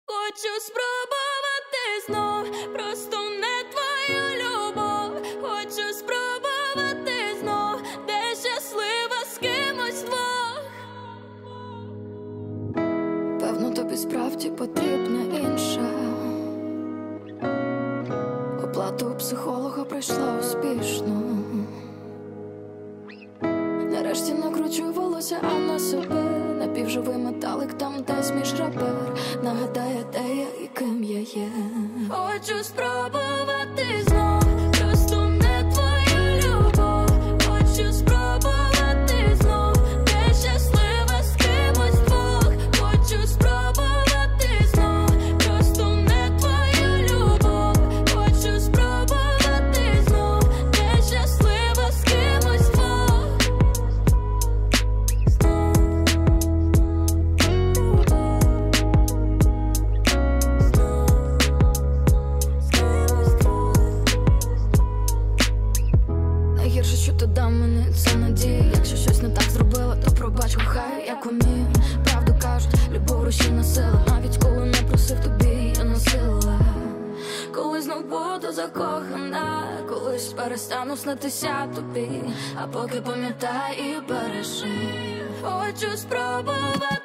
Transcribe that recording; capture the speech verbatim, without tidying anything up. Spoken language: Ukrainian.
Хочу спробувати знов, просто не твою любов. Хочу спробувати знов, де щаслива з кимось двох. Певно, тобі справді потрібна інша. Оплату у психолога пройшла успішно. Нарешті накручу волосся, а на себе напівживий металик там десь між ребер. Нагадає, де я і ким я є. Хочу спробувати знов, просто не твою любов. Хочу спробувати знов, де щаслива з кимось двох. Хочу спробувати знов, просто не твою любов. Хочу спробувати знов, де щаслива з кимось двох. Найгірше, що ти дав мені, це надія. Якщо щось не так зробила, то пробач, кохай, як умію. Правду кажуть, любов рушійна сила. Навіть коли не просив, тобі я носила. Коли знов буду закохана, колись перестану снитися тобі. А поки пам'ятай і бережи. Хочу спробувати